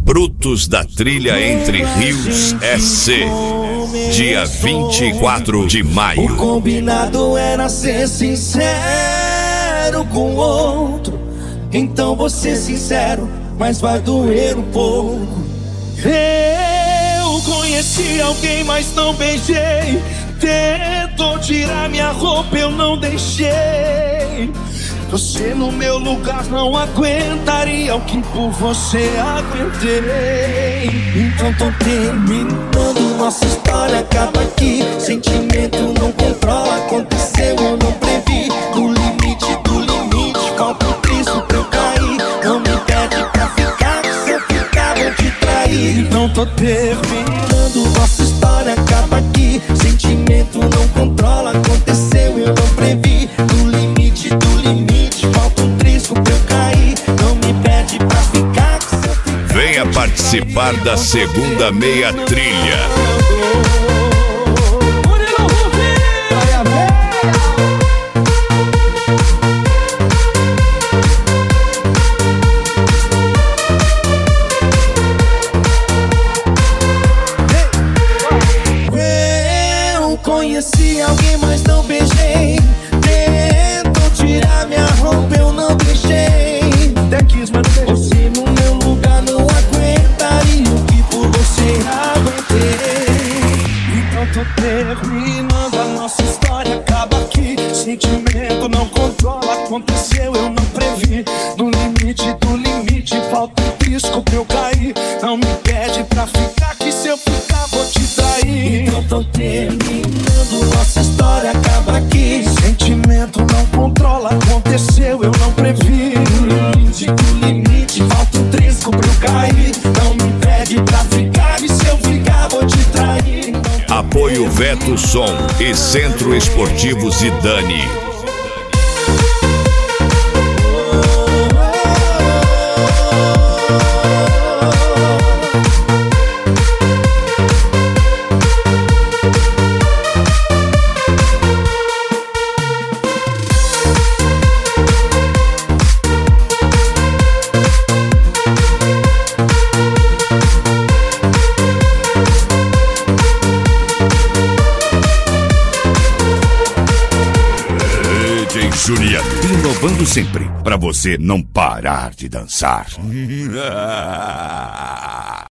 Brutos da Trilha Entre Rios SC, dia 24 de maio. O combinado era ser sincero com o outro, então vou ser sincero, mas vai doer um pouco. Eu conheci alguém, mas não beijei. Tentou tirar minha roupa, eu não deixei. Você no meu lugar não aguentaria o que por você aguentei. Então tô terminando, nossa história acaba aqui. Sentimento não controla, aconteceu, eu não previ. No limite do limite, falta um Cristo pra eu cair. Não me pede pra ficar, que se eu ficar vou te trair. Então tô terminando, nossa história acaba aqui. Sentimento não controla, aconteceu, eu não previ. No limite do limite, falta um trisco pra eu cair. Não me pede pra ficar, que se eu ficar... Venha participar da segunda meia trilha. Eu conheci alguém, mas não beijei. Tentou tirar minha roupa, eu não deixei. Até quis, mas não deixei. Você no meu lugar não aguentaria o que por você aguentei. Então tô terminando, a nossa história acaba aqui. Sentimento não controla, aconteceu, eu não previ. No limite do limite, falta um risco pra eu cair. Não me pede pra ficar, que se eu ficar vou te trair. Então tô terminando, nossa história acaba aqui. Sentimento não controla, aconteceu, eu não previ. No limite do limite, falta um trisco pra eu cair. Não me pede pra ficar, e se eu ficar vou te trair. Apoio Veto Som e Centro Esportivo Zidane. Julia, inovando sempre, pra você não parar de dançar.